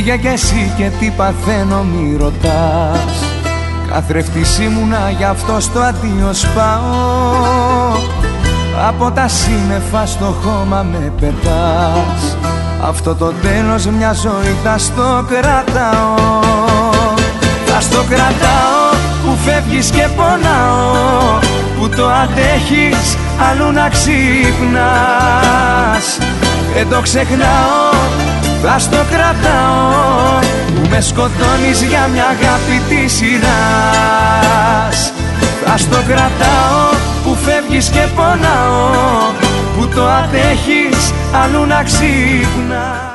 Φύγε κι εσύ και τι παθαίνω μη ρωτάς. Καθρέφτης ήμουνα γι' αυτό στο αντίο σπάω. Από τα σύννεφα στο χώμα με πετάς. Αυτό το τέλος μια ζωή θα στο κρατάω. Θα στο κρατάω που φεύγεις και πονάω, που το αντέχεις αλλού να ξύπνας. Δεν το ξεχνάω, θα στο κρατάω, που με σκοτώνεις για μια αγάπη της σειράς. Θα στο κρατάω που φεύγεις και πονάω, που το αντέχεις αλλού να ξύπνας.